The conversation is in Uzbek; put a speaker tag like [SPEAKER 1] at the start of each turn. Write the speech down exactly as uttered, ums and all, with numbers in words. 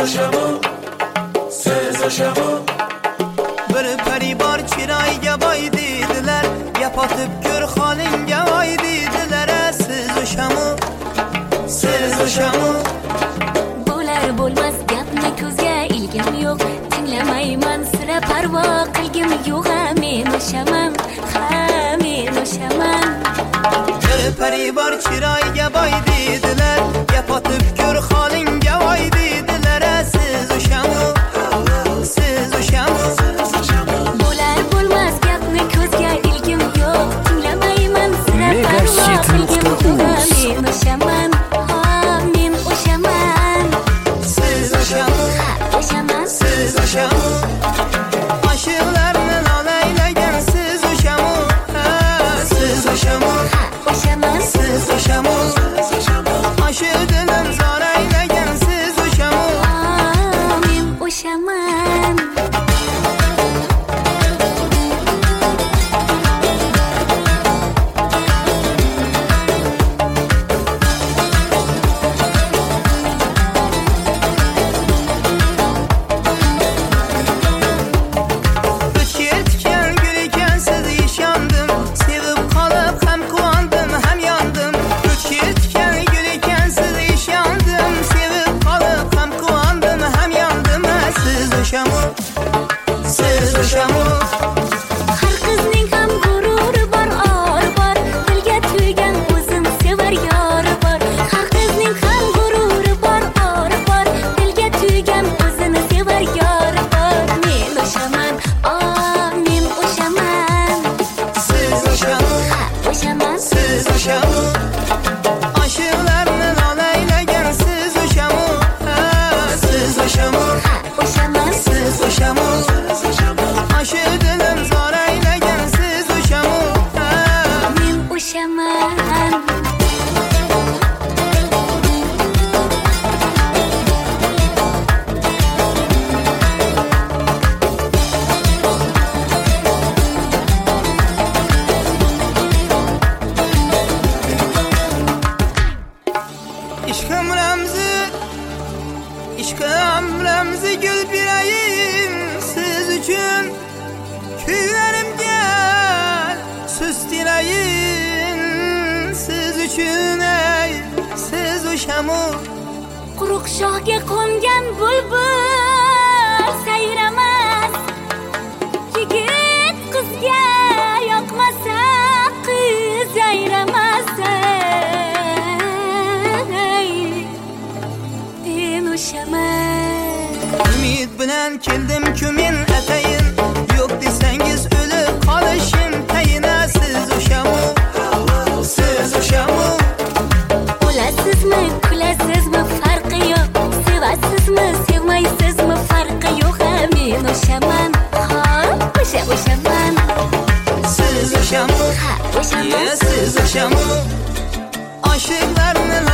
[SPEAKER 1] o'shamu, siz o'shamu.
[SPEAKER 2] Bir pari bor chiroyga boy dedilar, yapotib ko'r holingga voy dedilar. Siz o'shamu, siz o'shamu.
[SPEAKER 3] Bo'lar bo'lmas gapni ko'zga ilgim yo'q, tinglamayman sira parvo qilgim yo'q. Men o'shaman, ha men o'shaman.
[SPEAKER 2] Bir pari bor chiroyga boy dedilar, yapotib ko'r holingga voy dedilar. Siz o'shamu, siz o'shamu.
[SPEAKER 3] Bo'lar bo'lmas gapni ko'zga ilgim yo'q, tinglamayman sira parvo qilgim yo'q. Men o'shaman, ha men o'shaman.
[SPEAKER 2] Siz o'shamu,
[SPEAKER 3] ha o'shaman.
[SPEAKER 2] siz o'shamu. Oshiqlarni lolaylagan siz o'shamu, ha siz o'shamu.
[SPEAKER 3] Ha o'shaman.
[SPEAKER 2] Siz o'shamu. Oshiq dilim zoraylagan siz o'shamu.
[SPEAKER 3] Ha men o'shaman. Siz o'shamu. Har qizning ham g'ururi bor, or bor, dilga tuygan o'zim sevar yor bor. Har qizning ham g'ururi bor, or bor, dilga tuygan o'zini sevar yor bor. Men o'shaman, oh men o'shaman.
[SPEAKER 2] Siz o'shamu,
[SPEAKER 3] ha o'shaman.
[SPEAKER 2] siz o'shamu. Oshiqlarni lolaylagan siz o'shamu, ha siz o'shamu.
[SPEAKER 3] Ha o'shaman.
[SPEAKER 2] Siz o'shamu. Oshiq dilim zoraylagan siz o'shamu, ha
[SPEAKER 3] Men o'shaman.
[SPEAKER 2] ishqim ramzi, ishqim ramzi gul birayim siz uchun. Kuylarimga sustirayim siz uchun. Ey siz o'shamu.
[SPEAKER 3] Quruq shoxga qo'ngan bulbul sayramas, yigit qizga yoqmasa qiz yayramas. Men o'shaman.
[SPEAKER 2] Umid bilan keldim-ku men atayin, yo'q desangiz o'lib qolishim tayin. Siz o'shamu, siz o'shamu.
[SPEAKER 3] O'lasizmi, kulasizmi farqi yo'q, sevasizmi, sevmaysizmi farqi yo'q. Men o'shaman, ha o'sha o'shaman.
[SPEAKER 2] Siz o'shamu,
[SPEAKER 3] ha o'shaman.
[SPEAKER 2] siz o'shamu. Oshiqlarni